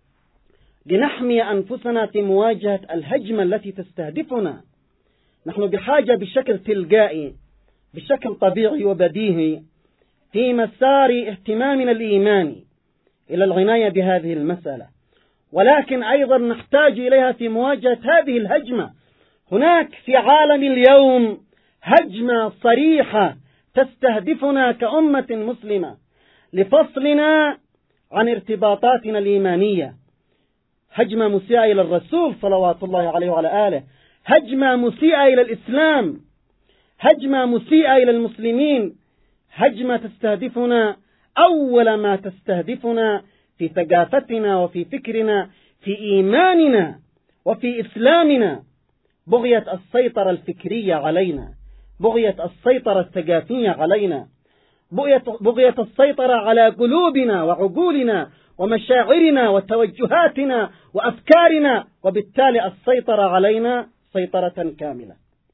لنحمي أنفسنا في مواجهة الهجمة التي تستهدفنا. نحن بحاجة بشكل تلقائي، بشكل طبيعي وبديهي، في مسار اهتمامنا الإيماني إلى العناية بهذه المسألة، ولكن أيضا نحتاج إليها في مواجهة هذه الهجمة. هناك في عالم اليوم هجمة صريحة تستهدفنا كأمة مسلمة لفصلنا عن ارتباطاتنا الإيمانية، هجمة مسيئة إلى الرسول صلوات الله عليه وعلى آله، هجمة مسيئة إلى الإسلام، هجمة مسيئة إلى المسلمين، هجمة تستهدفنا أول ما تستهدفنا في ثقافتنا وفي فكرنا في إيماننا وفي إسلامنا، بغية السيطرة الفكرية علينا، بغية السيطرة الثقافية علينا، بغية, بغية السيطرة على قلوبنا وعقولنا ومشاعرنا وتوجهاتنا وأفكارنا، وبالتالي السيطرة علينا سيطرة كاملة.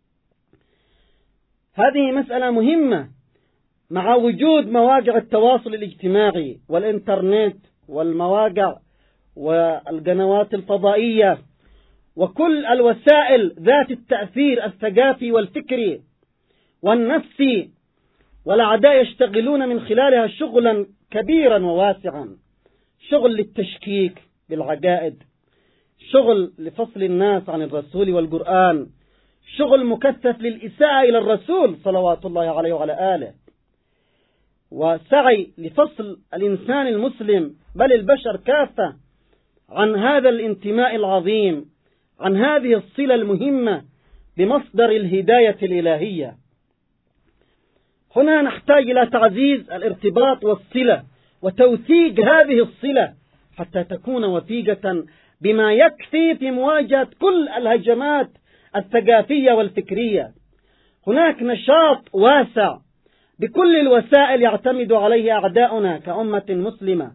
هذه مسألة مهمة مع وجود مواقع التواصل الاجتماعي والإنترنت والمواقع والقنوات الفضائية وكل الوسائل ذات التأثير الثقافي والفكري والنفسي، والأعداء يشتغلون من خلالها شغلا كبيرا وواسعا، شغل للتشكيك بالعقائد، شغل لفصل الناس عن الرسول والقرآن، شغل مكثف للإساءة إلى الرسول صلوات الله عليه وعلى آله، وسعي لفصل الإنسان المسلم بل البشر كافة عن هذا الانتماء العظيم، عن هذه الصلة المهمة بمصدر الهداية الإلهية. هنا نحتاج إلى تعزيز الارتباط والصلة وتوثيق هذه الصلة حتى تكون وثيقة بما يكفي في مواجهة كل الهجمات الثقافية والفكرية. هناك نشاط واسع بكل الوسائل يعتمد عليه أعداؤنا كأمة مسلمة،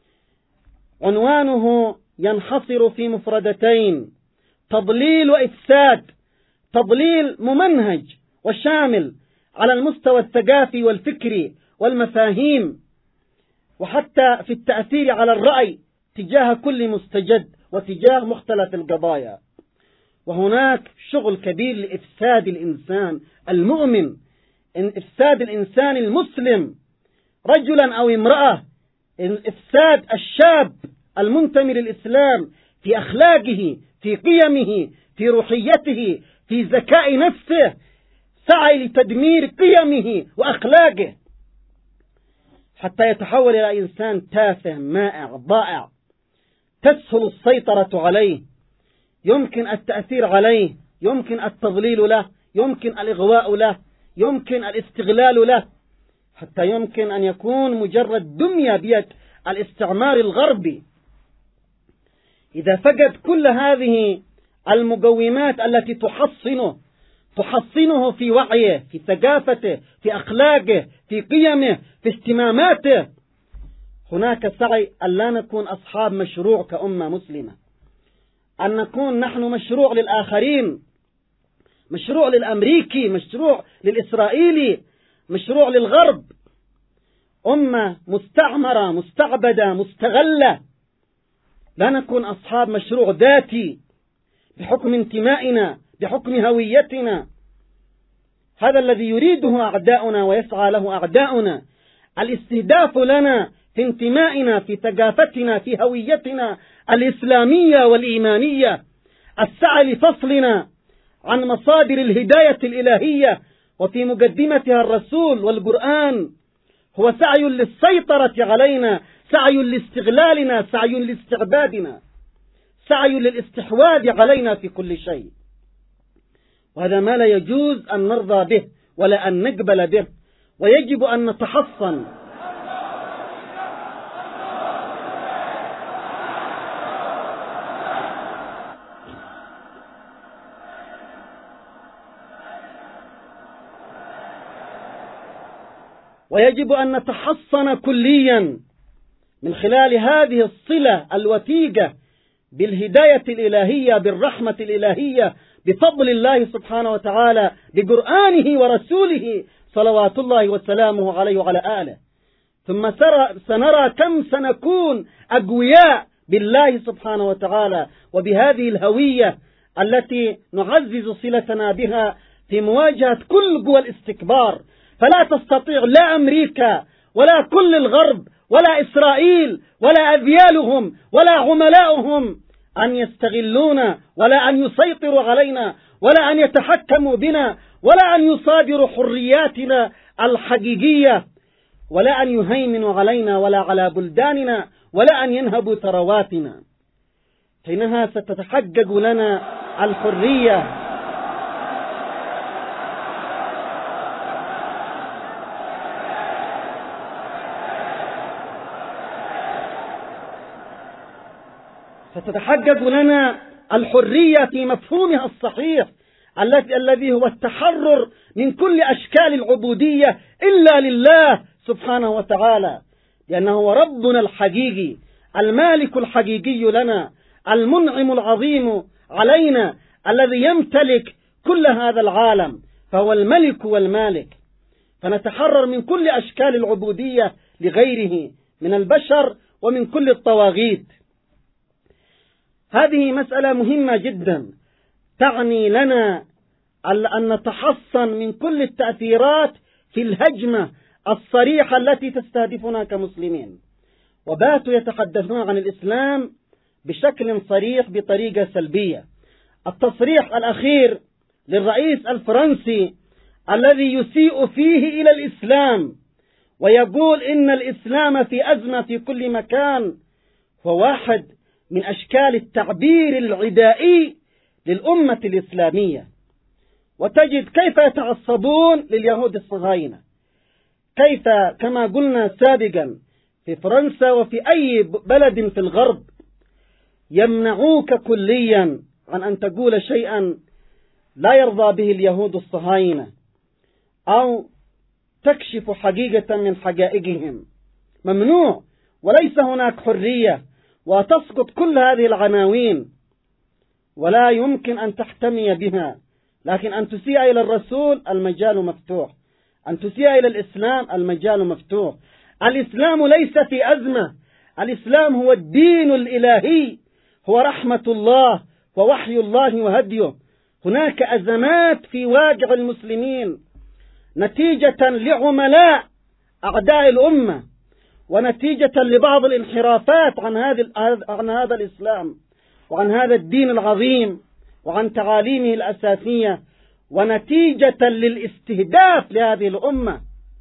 عنوانه ينحصر في مفردتين: تضليل وإفساد. تضليل ممنهج وشامل على المستوى الثقافي والفكري والمفاهيم، وحتى في التأثير على الرأي تجاه كل مستجد وتجاه مختلف القضايا. وهناك شغل كبير لإفساد الإنسان المؤمن، إفساد الإنسان المسلم رجلا أو امرأة، إفساد الشاب المنتمي للإسلام في أخلاقه، في قيمه، في روحيته، في ذكاء نفسه، سعي لتدمير قيمه وأخلاقه حتى يتحول إلى إنسان تافه مائع ضائع تسهل السيطرة عليه، يمكن التأثير عليه، يمكن التضليل له، يمكن الإغواء له، يمكن الاستغلال له، حتى يمكن أن يكون مجرد دمية بيد الاستعمار الغربي. إذا فقد كل هذه المقومات التي تحصنه تحصنه في وعيه، في ثقافته، في أخلاقه، في قيمه، في اهتماماته، هناك سعي أن لا نكون أصحاب مشروع كأمة مسلمة، أن نكون نحن مشروع للآخرين، مشروع للأمريكي، مشروع للإسرائيلي، مشروع للغرب. أمة مستعمرة مستعبدة مستغلة، لا نكون أصحاب مشروع ذاتي بحكم انتمائنا بحكم هويتنا. هذا الذي يريده أعداؤنا ويسعى له أعداؤنا، الاستهداف لنا في انتمائنا في ثقافتنا في هويتنا الإسلامية والإيمانية، السعي لفصلنا عن مصادر الهداية الإلهية وفي مقدمتها الرسول والقرآن، هو سعي للسيطرة علينا، سعي لاستغلالنا، سعي لاستعبادنا، سعي للاستحواذ علينا في كل شيء. وهذا ما لا يجوز أن نرضى به ولا أن نقبل به، ويجب أن نتحصن. ويجب أن نتحصن كليا من خلال هذه الصلة الوثيقة بالهداية الإلهية، بالرحمة الإلهية، بفضل الله سبحانه وتعالى، بقرآنه ورسوله صلوات الله وسلامه عليه وعلى آله. ثم سنرى كم سنكون أقوياء بالله سبحانه وتعالى وبهذه الهوية التي نعزز صلتنا بها في مواجهة كل قوى الاستكبار. فلا تستطيع لا أمريكا ولا كل الغرب ولا إسرائيل ولا أذيالهم ولا عملاؤهم أن يستغلونا ولا أن يسيطروا علينا ولا أن يتحكموا بنا ولا أن يصادروا حرياتنا الحقيقية ولا أن يهيمنوا علينا ولا على بلداننا ولا أن ينهبوا ثرواتنا. حينها ستتحقق لنا الحرية. ستتحقق لنا الحرية في مفهومها الصحيح الذي هو التحرر من كل أشكال العبودية إلا لله سبحانه وتعالى، لأنه هو ربنا الحقيقي، المالك الحقيقي لنا، المنعم العظيم علينا، الذي يمتلك كل هذا العالم، فهو الملك والمالك. فنتحرر من كل أشكال العبودية لغيره من البشر ومن كل الطواغيت. هذه مسألة مهمة جدا تعني لنا أن نتحصن من كل التأثيرات في الهجمة الصريحة التي تستهدفنا كمسلمين. وباتوا يتحدثون عن الإسلام بشكل صريح بطريقة سلبية. التصريح الأخير للرئيس الفرنسي الذي يسيء فيه إلى الإسلام ويقول إن الإسلام في أزمة في كل مكان، هو واحد من أشكال التعبير العدائي للأمة الإسلامية. وتجد كيف يتعصبون لليهود الصهاينة، كيف كما قلنا سابقا في فرنسا وفي أي بلد في الغرب يمنعوك كليا عن أن تقول شيئا لا يرضى به اليهود الصهاينة أو تكشف حقيقة من حقائقهم. ممنوع، وليس هناك حرية، وتسقط كل هذه العناوين ولا يمكن أن تحتمي بها. لكن أن تسيء إلى الرسول المجال مفتوح، أن تسيء إلى الإسلام المجال مفتوح. الإسلام ليس في أزمة، الإسلام هو الدين الإلهي، هو رحمة الله ووحي الله وهديه. هناك أزمات في واقع المسلمين نتيجة لعملاء أعداء الأمة ونتيجة لبعض الانحرافات عن هذا عن هذا الإسلام وعن هذا الدين العظيم وعن تعاليمه الأساسية، ونتيجة للاستهداف لهذه الأمة.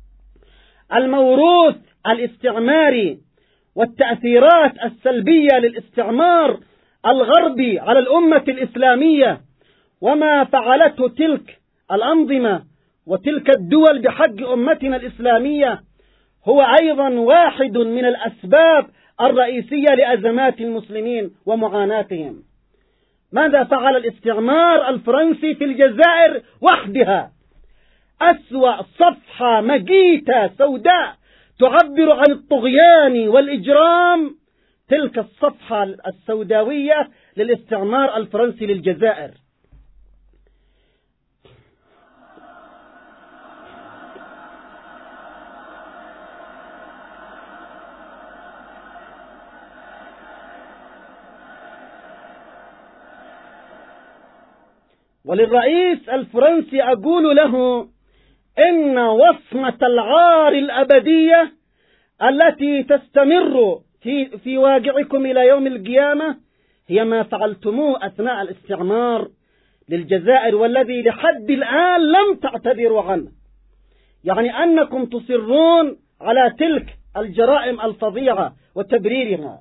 الموروث الاستعماري والتأثيرات السلبية للاستعمار الغربي على الأمة الإسلامية وما فعلته تلك الأنظمة وتلك الدول بحق أمتنا الإسلامية هو أيضا واحد من الأسباب الرئيسية لأزمات المسلمين ومعاناتهم. ماذا فعل الاستعمار الفرنسي في الجزائر وحدها؟ أسوأ صفحة مقيتة سوداء تعبر عن الطغيان والإجرام، تلك الصفحة السوداوية للاستعمار الفرنسي للجزائر. وللرئيس الفرنسي أقول له إن وصمة العار الأبدية التي تستمر في, في واقعكم إلى يوم القيامة هي ما فعلتموه أثناء الاستعمار للجزائر، والذي لحد الآن لم تعتذروا عنه، يعني أنكم تصرون على تلك الجرائم الفظيعة وتبريرها.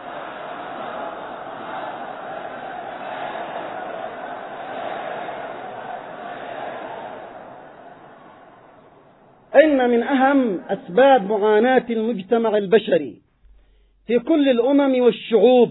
إن من أهم أسباب معاناة المجتمع البشري في كل الأمم والشعوب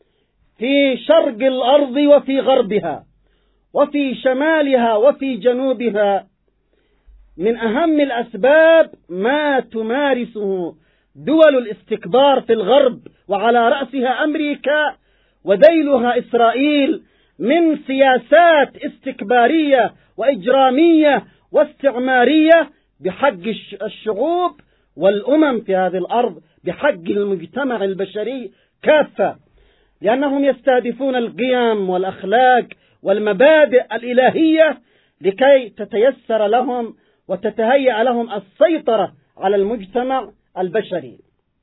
في شرق الأرض وفي غربها وفي شمالها وفي جنوبها، من أهم الأسباب ما تمارسه دول الاستكبار في الغرب وعلى رأسها أمريكا وذيلها إسرائيل من سياسات استكبارية وإجرامية واستعمارية بحق الشعوب والأمم في هذه الأرض، بحق المجتمع البشري كافة، لأنهم يستهدفون القيم والأخلاق والمبادئ الإلهية لكي تتيسر لهم وتتهيأ لهم السيطرة على المجتمع البشري.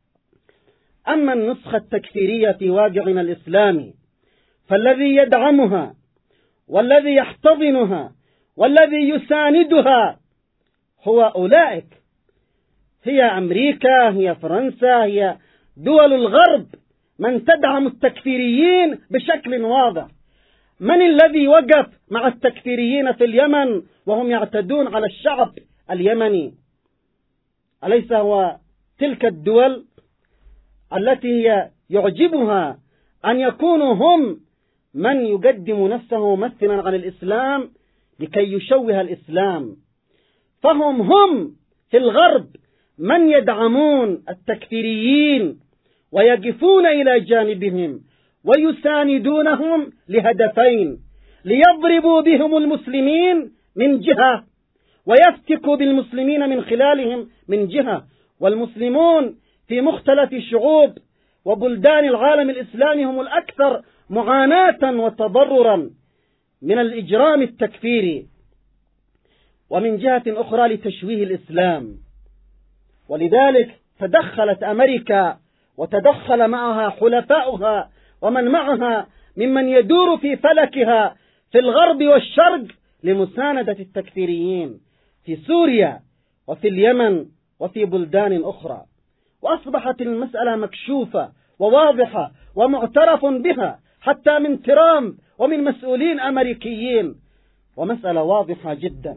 أما النسخة التكفيرية في واقعنا الإسلامي فالذي يدعمها والذي يحتضنها والذي يساندها هو أولئك، هي أمريكا، هي فرنسا، هي دول الغرب، من تدعم التكفيريين بشكل واضح. من الذي وقف مع التكفيريين في اليمن وهم يعتدون على الشعب اليمني؟ أليس هو تلك الدول التي هي يعجبها أن يكونوا هم من يقدم نفسه ممثلا عن الإسلام لكي يشوه الإسلام؟ فهم هم في الغرب من يدعمون التكفيريين ويقفون إلى جانبهم ويساندونهم لهدفين: ليضربوا بهم المسلمين من جهة ويفتكوا بالمسلمين من خلالهم من جهة. والمسلمون في مختلف شعوب وبلدان العالم الإسلامي هم الأكثر معاناة وتضررا من الإجرام التكفيري، ومن جهة أخرى لتشويه الإسلام. ولذلك تدخلت أمريكا وتدخل معها حلفاؤها ومن معها ممن يدور في فلكها في الغرب والشرق لمساندة التكفيريين في سوريا وفي اليمن وفي بلدان أخرى. وأصبحت المسألة مكشوفة وواضحة ومعترف بها حتى من ترامب ومن مسؤولين أمريكيين، ومسألة واضحة جدا.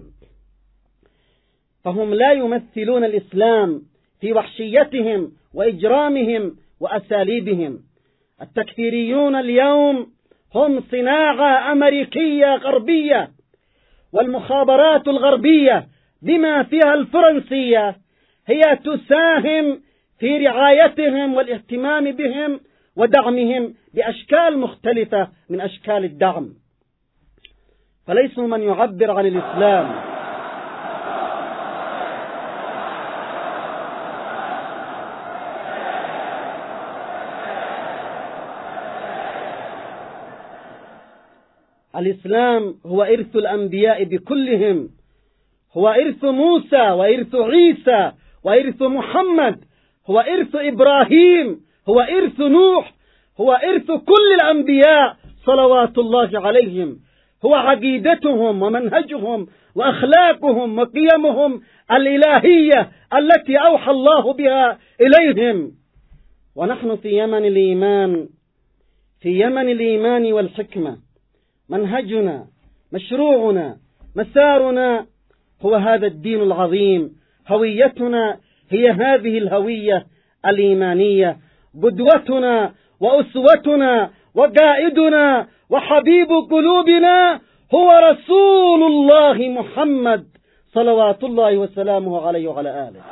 فهم لا يمثلون الإسلام في وحشيتهم وإجرامهم وأساليبهم. التكفيريون اليوم هم صناعة أمريكية غربية، والمخابرات الغربية بما فيها الفرنسية هي تساهم في رعايتهم والاهتمام بهم ودعمهم بأشكال مختلفة من أشكال الدعم، فليسوا من يعبر عن الإسلام. الإسلام هو إرث الأنبياء بكلهم، هو إرث موسى وإرث عيسى وإرث محمد، هو إرث إبراهيم، هو إرث نوح، هو إرث كل الأنبياء صلوات الله عليهم، هو عقيدتهم ومنهجهم وأخلاقهم وقيمهم الإلهية التي أوحى الله بها إليهم. ونحن في يمن الإيمان، في يمن الإيمان والحكمة، منهجنا، مشروعنا، مسارنا هو هذا الدين العظيم، هويتنا هي هذه الهوية الإيمانية، قدوتنا وأسوتنا وقائدنا وحبيب قلوبنا هو رسول الله محمد صلوات الله وسلامه عليه وعلى آله.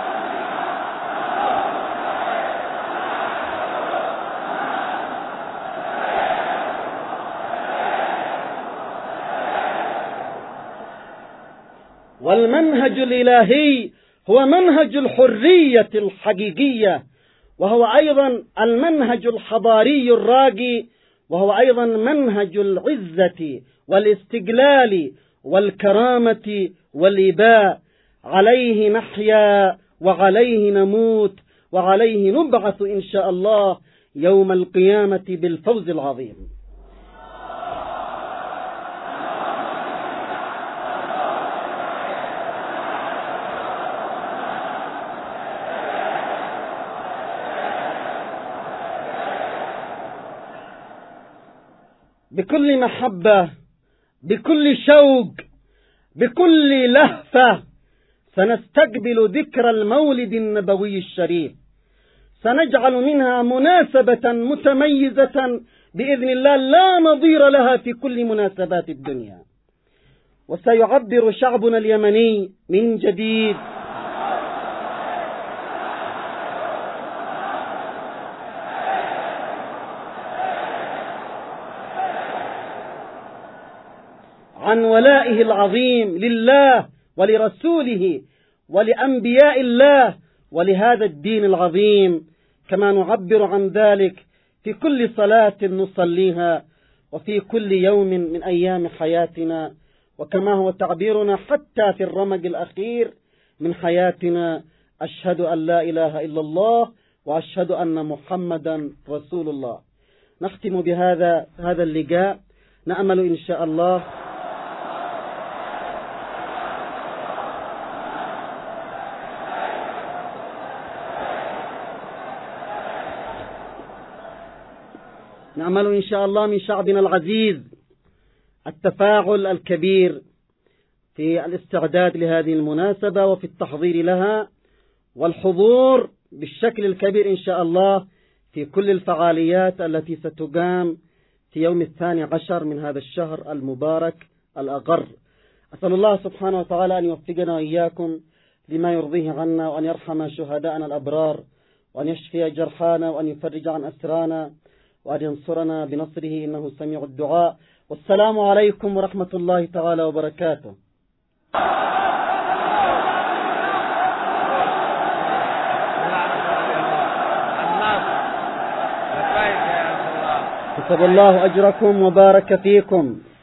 والمنهج الإلهي هو منهج الحرية الحقيقية، وهو أيضا المنهج الحضاري الراقي، وهو أيضا منهج العزة والاستقلال والكرامة والإباء. عليه نحيا وعليه نموت وعليه نبعث إن شاء الله يوم القيامة بالفوز العظيم. بكل محبة، بكل شوق، بكل لهفة سنستقبل ذكرى المولد النبوي الشريف. سنجعل منها مناسبة متميزة بإذن الله لا نظير لها في كل مناسبات الدنيا. وسيعبر شعبنا اليمني من جديد عن ولائه العظيم لله ولرسوله ولأنبياء الله ولهذا الدين العظيم، كما نعبر عن ذلك في كل صلاة نصليها وفي كل يوم من أيام حياتنا، وكما هو تعبيرنا حتى في الرمق الأخير من حياتنا: أشهد أن لا إله إلا الله وأشهد أن محمدا رسول الله. نختم بهذا هذا اللقاء، نأمل إن شاء الله نعمل إن شاء الله من شعبنا العزيز التفاعل الكبير في الاستعداد لهذه المناسبة وفي التحضير لها، والحضور بالشكل الكبير إن شاء الله في كل الفعاليات التي ستقام في يوم الثاني عشر من هذا الشهر المبارك الأغر. أسأل الله سبحانه وتعالى أن يوفقنا وإياكم لما يرضيه عنا، وأن يرحم شهداءنا الأبرار، وأن يشفي جرحانا، وأن يفرج عن أسرانا، وأن ينصرنا بنصره إنه سميع الدعاء. والسلام عليكم ورحمة الله تعالى وبركاته. كتب الله أجركم وبارك فيكم.